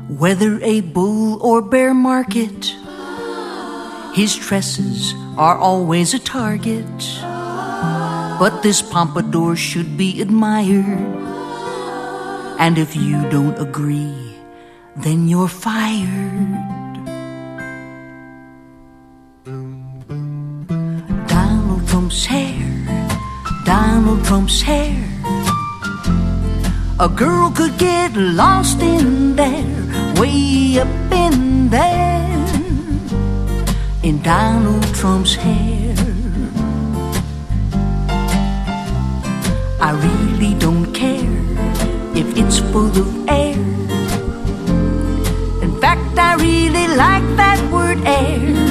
Whether a bull or bear market, his tresses are always a target. But this pompadour should be admired, and if you don't agree, then you're fired. Donald Trump's hair, Donald Trump's hair. A girl could get lost in there, way up in there, in Donald Trump's hair. I really don't care if it's full of air. In fact, I really like that word air.